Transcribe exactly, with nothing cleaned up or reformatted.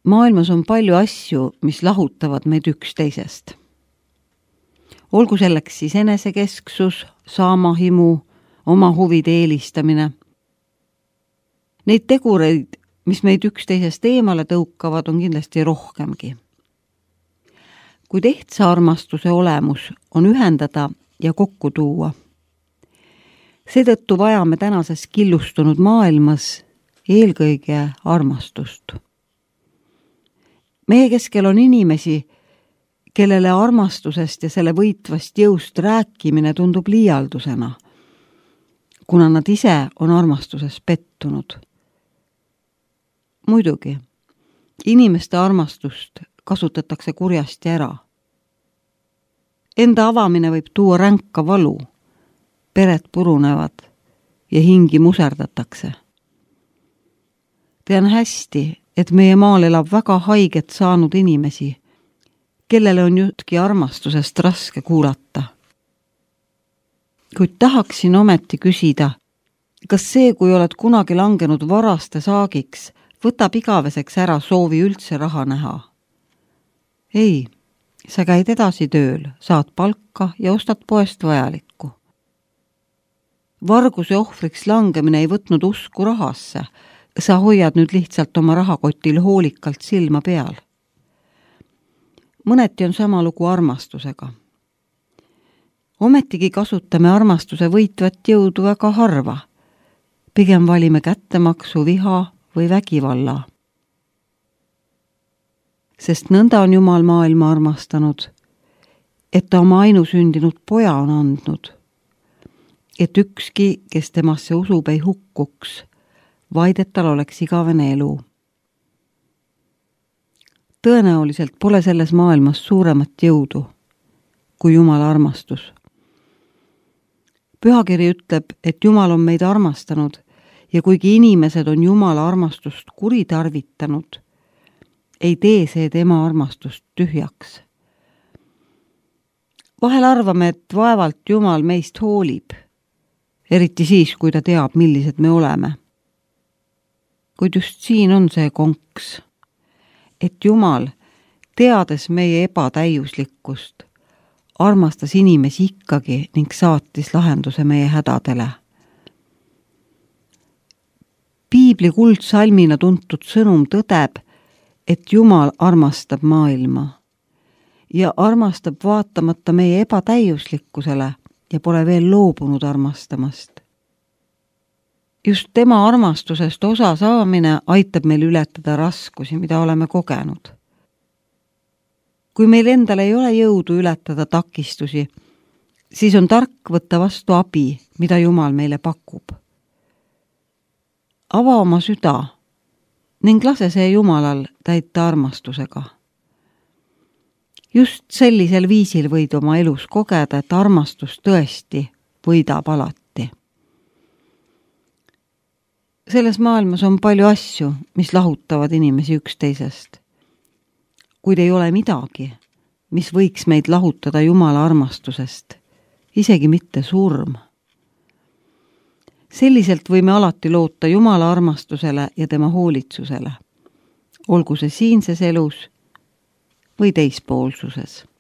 Maailmas on palju asju, mis lahutavad meid üksteisest. Olgu selleks siis enesekesksus, saamahimu, oma huvide eelistamine. Neid tegureid, mis meid üksteisest eemale tõukavad, on kindlasti rohkemgi. Kuid ehtsa armastuse olemus on ühendada ja kokku tuua. Seetõttu vajame tänases killustunud maailmas eelkõige armastust. Meie keskel on inimesi, kellele armastusest ja selle võitvast jõust rääkimine tundub liialdusena, kuna nad ise on armastuses pettunud. Muidugi, inimeste armastust kasutatakse kurjasti ära. Enda avamine võib tuua ränka valu, pered purunevad ja hingi muserdatakse. Tean hästi, et meie maal elab väga haiget saanud inimesi, kellele on jutki armastusest raske kuulata. Kuid tahaksin ometi küsida, kas see, kui oled kunagi langenud varaste saagiks, võtab igaveseks ära soovi üldse raha näha? Ei, sa käid edasi tööl, saad palka ja ostad poest vajalikku. Varguse ohvriks langemine ei võtnud usku rahasse, sa hoiad nüüd lihtsalt oma rahakotil hoolikalt silma peal. Mõneti on sama lugu armastusega. Ometigi kasutame armastuse võitvat jõudu väga harva. Pigem valime kättemaksu, viha või vägivalla. Sest nõnda on Jumal maailma armastanud, et ta oma ainusündinud poja on andnud, et ükski, kes temasse usub, ei hukkuks, vaid et tal oleks igavene elu. Tõenäoliselt pole selles maailmas suuremat jõudu kui Jumala armastus. Pühakiri ütleb, et Jumal on meid armastanud ja kuigi inimesed on Jumala armastust kuritarvitanud, ei tee see tema armastust tühjaks. Vahel arvame, et vaevalt Jumal meist hoolib, eriti siis, kui ta teab, millised me oleme. Kuid just siin on see konks, et Jumal, teades meie ebatäiuslikkust, armastas inimesi ikkagi ning saatis lahenduse meie hädadele. Piibli kuldsalmina tuntud sõnum tõdeb, et Jumal armastab maailma ja armastab vaatamata meie ebatäiuslikkusele ja pole veel loobunud armastamast. Just tema armastusest osa saamine aitab meil ületada raskusi, mida oleme kogenud. Kui meil endal ei ole jõudu ületada takistusi, siis on tark võtta vastu abi, mida Jumal meile pakub. Ava oma süda ning lase see Jumalal täita armastusega. Just sellisel viisil võid oma elus kogeda, et armastus tõesti võidab alati. Selles maailmas on palju asju, mis lahutavad inimesi üksteisest. Kuid ei ole midagi, mis võiks meid lahutada Jumala armastusest, isegi mitte surm. Selliselt võime alati loota Jumala armastusele ja tema hoolitsusele, olgu see siinses elus või teispoolsuses.